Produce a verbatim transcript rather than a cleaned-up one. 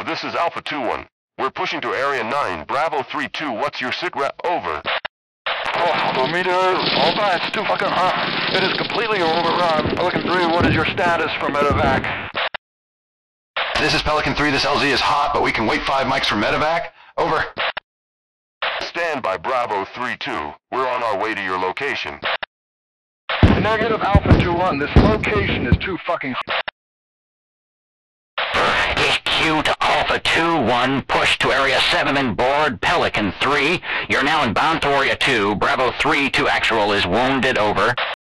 this is Alpha two one. We're pushing to Area nine, Bravo three two. What's your sit rep? Over. Oh, meter, over. It's too fucking hot. It is completely overrun. Pelican three, what is your status for medevac? This is Pelican three. This L Z is hot, but we can wait five mics for medevac. Over. Stand by Bravo three two. We're on our way to your location. Negative Alpha two one. This location is too fucking hot. H Q to Alpha two one, push to Area seven and board Pelican three. You're now inbound to Area two. Bravo three two actual is wounded, over.